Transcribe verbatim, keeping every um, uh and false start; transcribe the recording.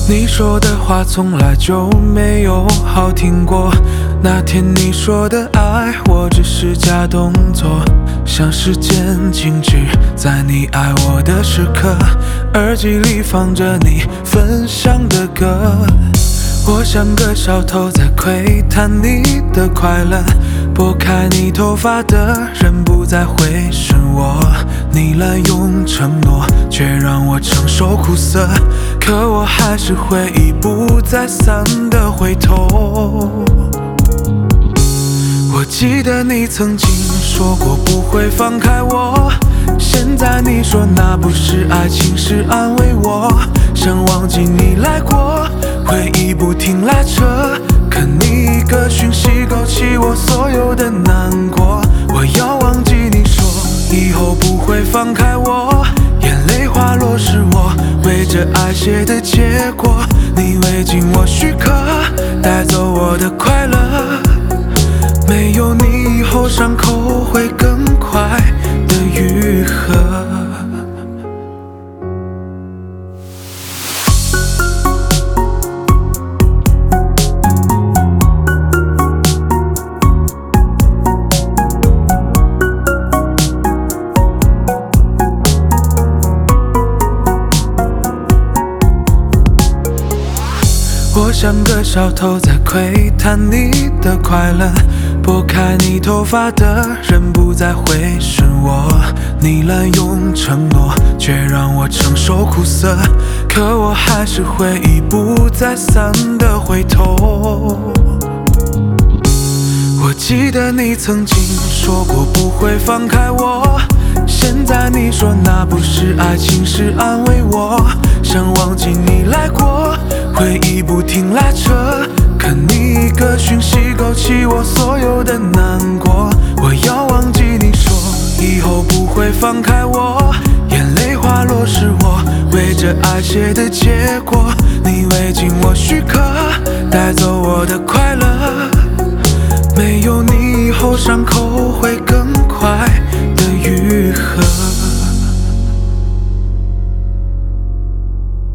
你说的话从来就没有好听过，那天你说的爱我只是假动作，像时间静止在你爱我的时刻，耳机里放着你分享的歌。我像个小偷在窥探你的快乐，拨开你头发的人不再会是我，你滥用承诺却让我承受苦涩，可我还是会一不再三地回头。我记得你曾经说过不会放开我，现在你说那不是爱情是安慰我，想忘记你来过，回忆不停拉扯，可你一个讯息勾起我所有的难过。我要忘记你说以后不会放开我，眼泪滑落是我为这爱写的结果，你未经我许可带走我的快乐，没有你以后伤口会更快的愈合。我像个小偷在窥探你的快乐，拨开你头发的人不再会是我，你滥用承诺却让我承受苦涩，可我还是会一不再三地回头。我记得你曾经说过不会放开我，现在你说那不是爱情是安慰我，想忘记你来过，回忆不停拉扯，可你一个讯息勾起我所有的难过。我要忘记你说以后不会放开我，眼泪滑落是我为这爱写的结果，你未经我许可带走我的快乐，没有你以后伤口会